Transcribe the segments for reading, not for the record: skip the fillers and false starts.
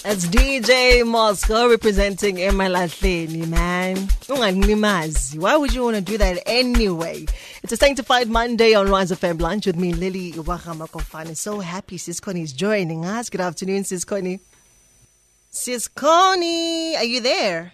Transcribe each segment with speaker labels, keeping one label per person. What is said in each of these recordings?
Speaker 1: That's DJ Moscow representing Emalahleni, man. Ungalimazi. Why would you want to do that anyway? It's a Sanctified Monday on Rise FM Lunch with me, Lily Iwahamakofane. So happy Sis Connie is joining us. Good afternoon, Sis Connie. Sis Connie, are you there?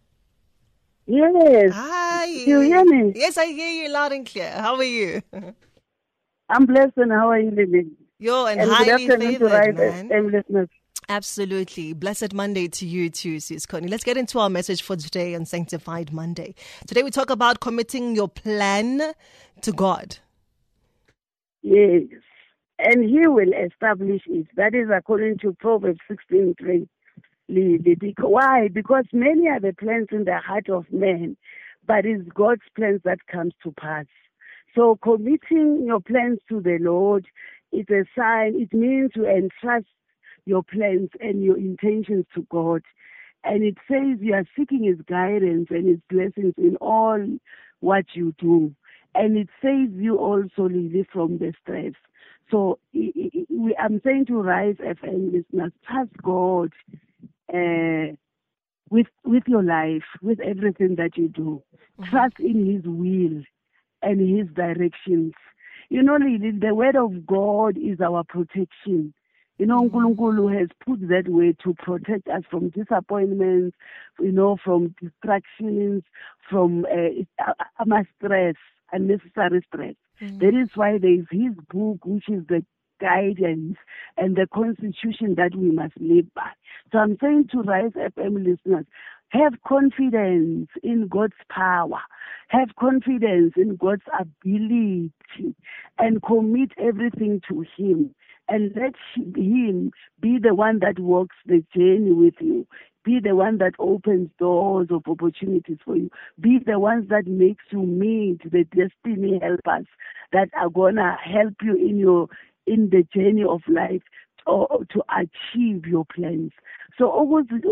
Speaker 2: Yes.
Speaker 1: Hi.
Speaker 2: Do you hear me?
Speaker 1: Yes, I hear you loud and clear. How are you?
Speaker 2: I'm blessed, and how are you, Lily?
Speaker 1: Yo, and
Speaker 2: good
Speaker 1: highly
Speaker 2: afternoon to
Speaker 1: favored,
Speaker 2: Rise
Speaker 1: man.
Speaker 2: FM listeners.
Speaker 1: Absolutely. Blessed Monday to you too, Sis Connie. Let's get into our message for today on Sanctified Monday. Today we talk about committing your plan to God.
Speaker 2: Yes. And He will establish it. That is according to Proverbs 16:3. Why? Because many are the plans in the heart of man, but it's God's plans that comes to pass. So committing your plans to the Lord is a sign. It means to entrust your plans and your intentions to God. And it says you are seeking His guidance and His blessings in all what you do. And it saves you also, Lily, from the stress. So I'm saying to Rise FM listeners, trust God with your life, with everything that you do. Mm-hmm. Trust in His will and His directions. You know, Lily, the word of God is our protection. You know, Nkulunkulu has put that way to protect us from disappointments, from distractions, from stress, unnecessary stress. Mm-hmm. That is why there is His book, which is the guidance and the constitution that we must live by. So I'm saying to Rise FM listeners, have confidence in God's power. Have confidence in God's ability and commit everything to Him. And let Him be the one that walks the journey with you. Be the one that opens doors of opportunities for you. Be the ones that makes you meet the destiny helpers that are going to help you in the journey of life or to achieve your plans. So,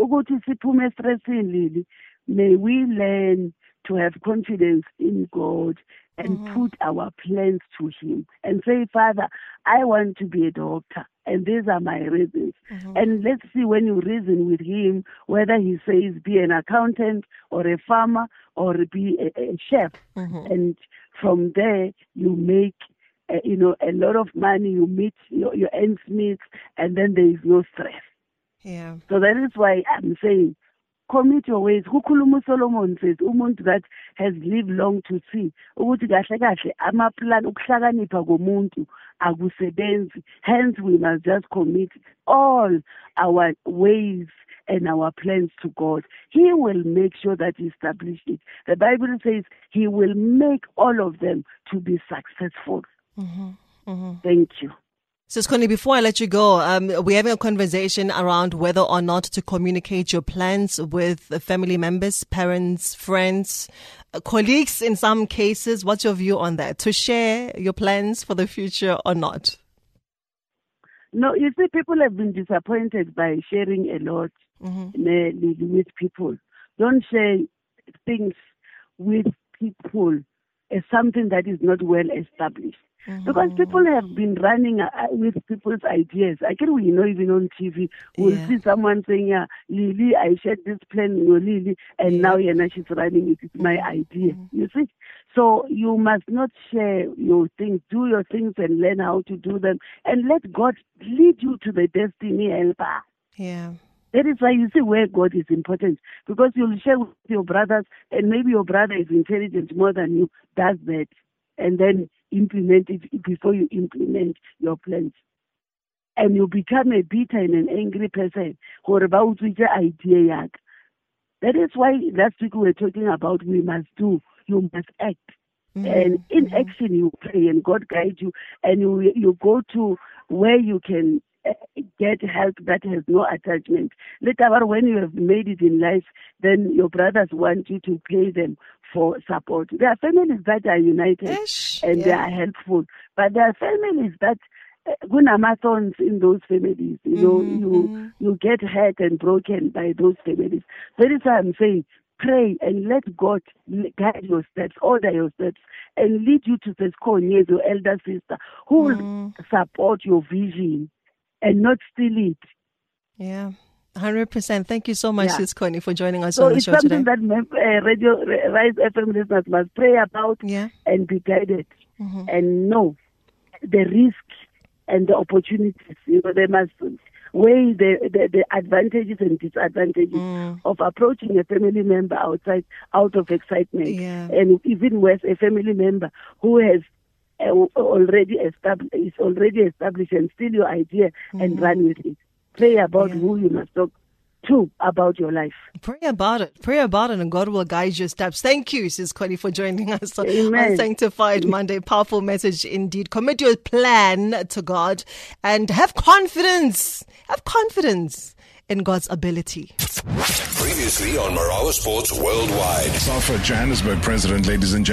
Speaker 2: may we learn to have confidence in God and put our plans to Him and say, Father, I want to be a doctor, and these are my reasons. And let's see, when you reason with Him, whether He says be an accountant or a farmer or be a chef. And from there, you make a lot of money, you meet your ends meet, and then there is no stress.
Speaker 1: Yeah.
Speaker 2: So that is why I'm saying, commit your ways. Kukhuluma Solomon says, umuntu that has lived long to see, ukuthi kahle kahle amaplan ukuhlakanipha komuntu akusebenzi. Hence we must just commit all our ways and our plans to God. He will make sure that He establishes it. The Bible says He will make all of them to be successful. Thank you.
Speaker 1: Sis Connie, before I let you go, we're having a conversation around whether or not to communicate your plans with family members, parents, friends, colleagues in some cases. What's your view on that? To share your plans for the future or not?
Speaker 2: No, you see, people have been disappointed by sharing a lot with people. Don't share things with people as something that is not well established. Because people have been running with people's ideas. I can even on TV, we'll see someone saying, Lily, I shared this plan with Lily, and now she's running it. It's my idea. You see? So you must not share your things. Do your things and learn how to do them. And let God lead you to the destiny helper.
Speaker 1: Yeah.
Speaker 2: That is why you see where God is important. Because you'll share with your brothers, and maybe your brother is intelligent more than you, does that. And then implement it before you implement your plans. And you become a bitter and an angry person. That is why last week we were talking about you must act. And in action you pray and God guides you, and you go to where you can get help that has no attachment. Later, when you have made it in life, then your brothers want you to pay them for support. There are families that are united and they are helpful, but there are families that thorns in those families. You get hurt and broken by those families. That is why I'm saying, pray and let God guide your steps, order your steps, and lead you to the Konye, your elder sister, who will support your vision and not steal it.
Speaker 1: Yeah. 100%. Thank you so much, Sis Connie, for joining us
Speaker 2: so
Speaker 1: on the show today.
Speaker 2: So it's something that Radio Rise FM listeners must pray about and be guided and know the risk and the opportunities. You know, they must weigh the advantages and disadvantages of approaching a family member out of excitement, and even worse, a family member who has already established and steal your idea and run with it. Pray about who you must talk to about your life.
Speaker 1: Pray about it, and God will guide your steps. Thank you, Sis Connie, for joining us on Sanctified Monday. Powerful message indeed. Commit your plan to God and have confidence. Have confidence in God's ability.
Speaker 3: Previously on Marawa Sports Worldwide.
Speaker 4: Safa Johannesburg president, ladies and gentlemen.